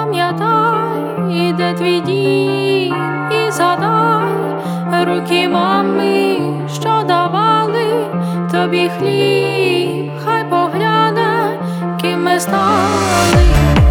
Пам'ятай, де твій дім, і згадай руки мами, що давали тобі хліб, хай погляне, ким ми стали.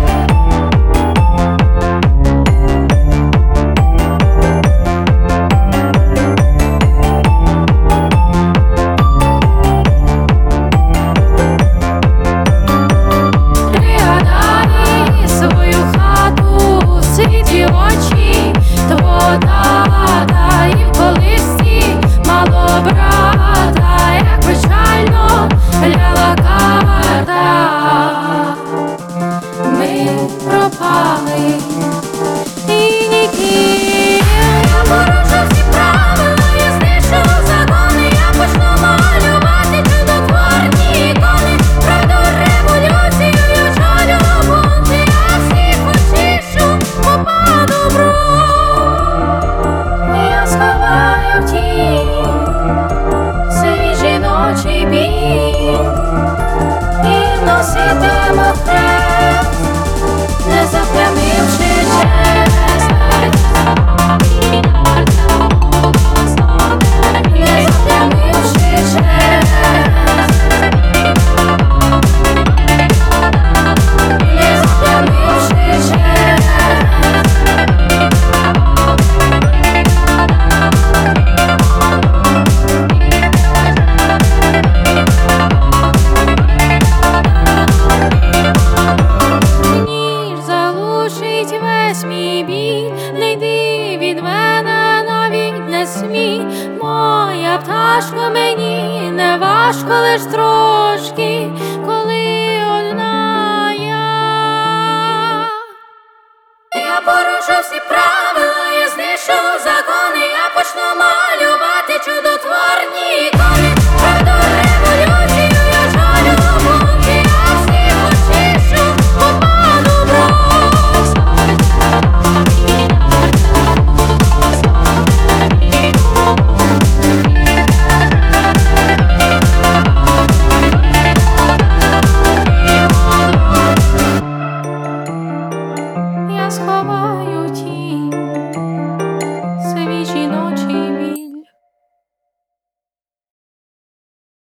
Моя пташко, мені не важко, лиш трошки, коли одна я порушу всі правила, я знайшов